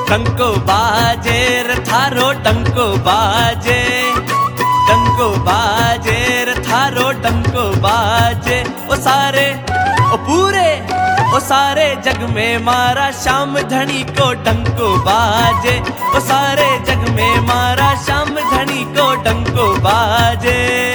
डंको बाजे रे थारो डंको बाजे, डंको बाजे रे थारो डंको बाजे। ओ सारे ओ पूरे ओ सारे जग में मारा श्याम धनी को डंको बाजे। ओ सारे जग में मारा श्याम धनी को डंको बाजे।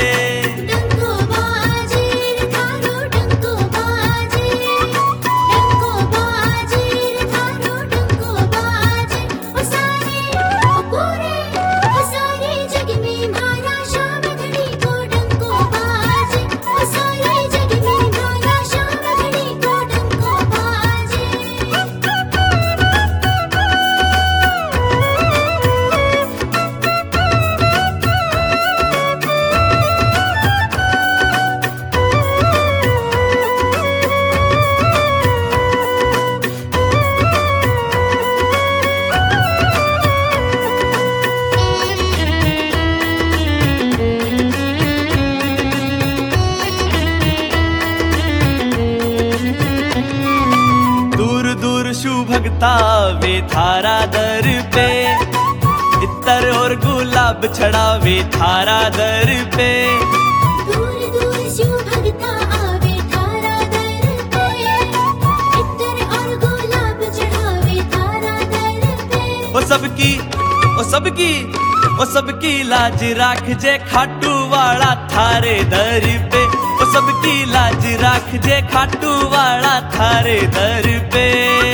भगता वे थारा दर पे, इत्तर और गुलाब चढ़ावे थारा दर पे। दूर दूर शिव भगता आवे थारा दर पे, इत्तर और गुलाब चढ़ावे थारा दर पे। ओ सबकी ओ सबकी ओ सबकी लाज राख जे खाटू वाला थारे दर पे। ओ सबकी लाज राख जे खाटू वाला थारे दर पे।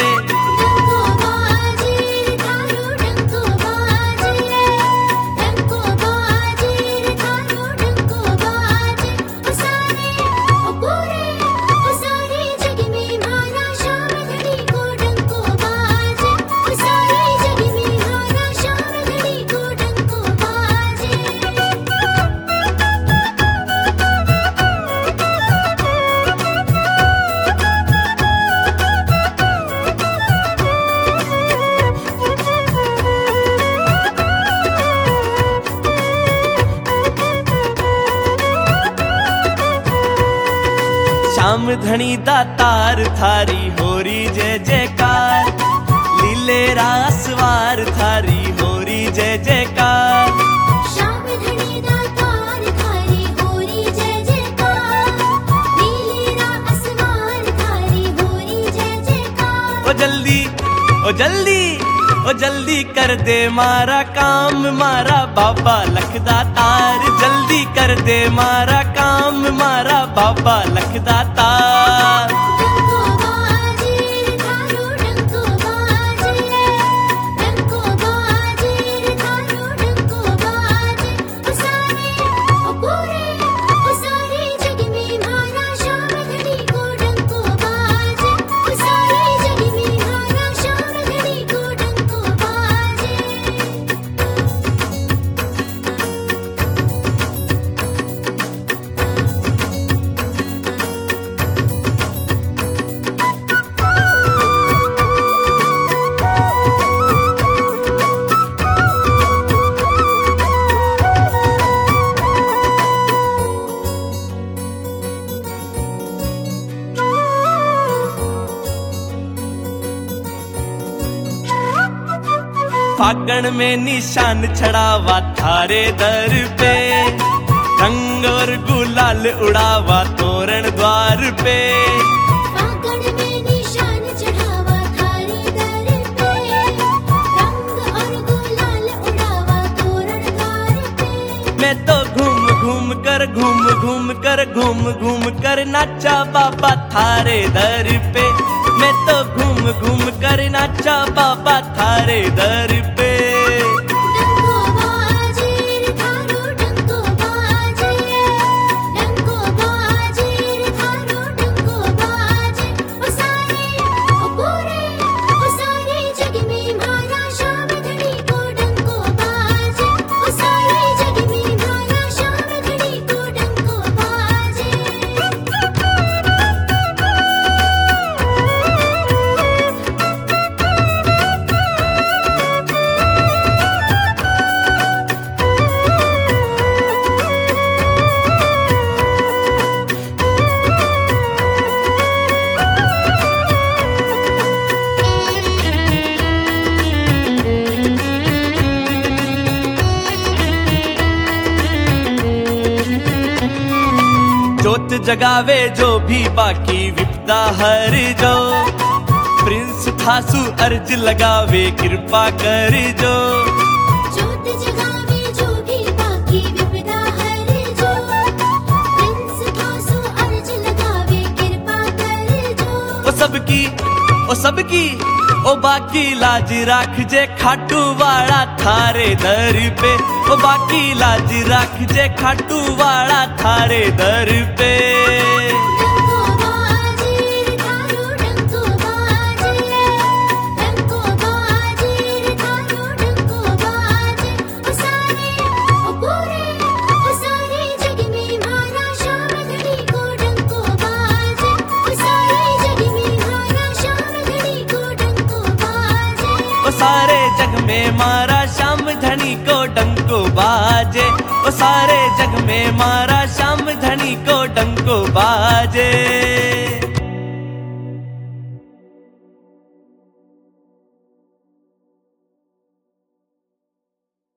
श्याम धनी दातार थारी होरी जय जयकार, लीले रासवार थारी होरी जय जयकार। श्याम धनी दातार थारी होरी जय जयकार, लीले रासवार थारी होरी जय जयकार। ओ जल्दी ओ जल्दी ओ जल्दी कर दे मारा काम मारा बाबा लखदातार। जल्दी कर दे मारा काम मारा बाबा लखदातार। फागण में निशान छड़ावा थारे दर पे, रंग और गुलाल उड़ावा तोरण द्वार पे। फागण में निशान चढ़ावा थारे दर पे, रंग और गुलाल उड़ावा तोरण द्वार पे। मैं तो घूम घूम कर नाचा बाबा थारे दर पे। मैं तो घूम कर नाचा बाबा थारे दर पे। जगावे जो भी बाकी विपदा हर जो। प्रिंस थासु अर्ज लगावे कृपा कर जो। ज्योत जगावे जो भी बाकी विपदा हर जो। प्रिंस थासु अर्ज लगावे कृपा कर जो। ओ सबकी ओ बाकी लाज राख जे खाटू वाला थारे दर पे। ओ बाकी लाज राख जे खाटू वाला थारे दर पे। डंको बाजे रे थारो डंको बाजे। डंको बाजे रे थारो डंको बाजे। ओ सारे ओ पूरे ओ सारे जग में मारा श्याम धनी को डंको बाजे। ओ सारे जग में मारा श्याम धनी को डंको बाजे। ओ सारे जग में मारा श्याम धनी को डंको बाजे। ओ सारे जग में मारा श्याम धनी को डंको बाजे।